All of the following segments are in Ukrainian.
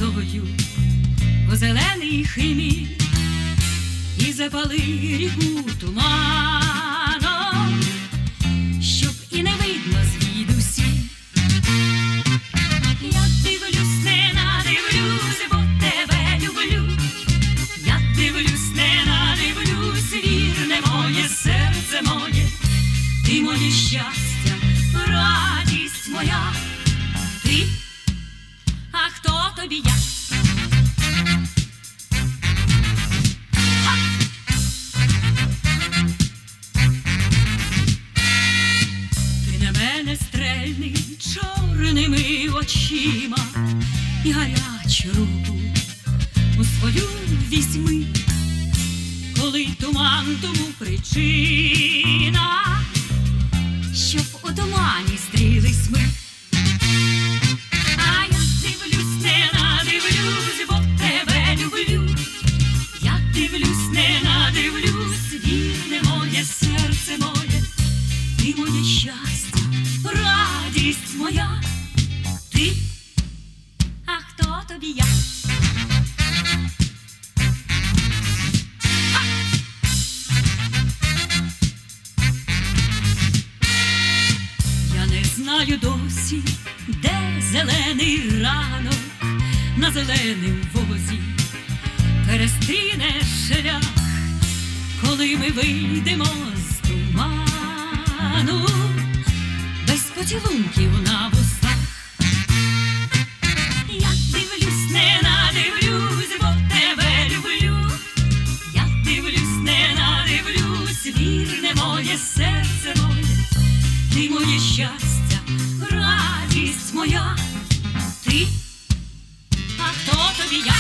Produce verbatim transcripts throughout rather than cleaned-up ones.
росою у зелений химі і запали ріку туманом, щоб і не видно звідусі. Я дивлюсь, не надивлюсь, бо тебе люблю. Я дивлюсь, не надивлюсь, вірне моє серце моє, ти моє щастя, радість моя, ти, а хто тобі я? Ти на мене стрельний чорними очима і гарячу руку у свою візьми, коли туман тому причина, щоб у тумані стрілись ми. А я дивлюсь, не надивлюсь, бо тебе люблю. Я дивлюсь, не надивлюсь, вірне моє серце моє, ти моє щастя, радість моя, ти, а хто тобі я? Знаю досі, де зелений ранок на зеленим возі перестріне шлях, коли ми вийдемо з туману без поцілунків на вустах. Я дивлюсь, не надивлюсь, бо тебе люблю. Я дивлюсь, не надивлюсь, вірне моє серце моє, ти моє щастя, радість моя, ти, а хто тобі я?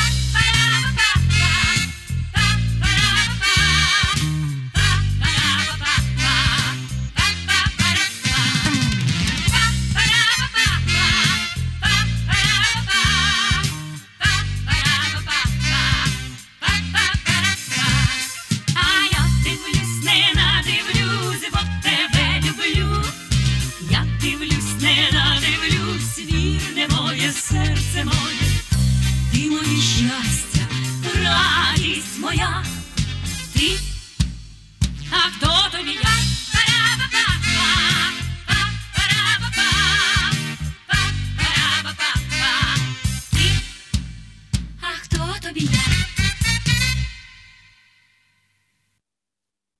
Серце моє, ти моє щастя, радість моя, ти, а хто тобі я? Ти, а хто тобі я?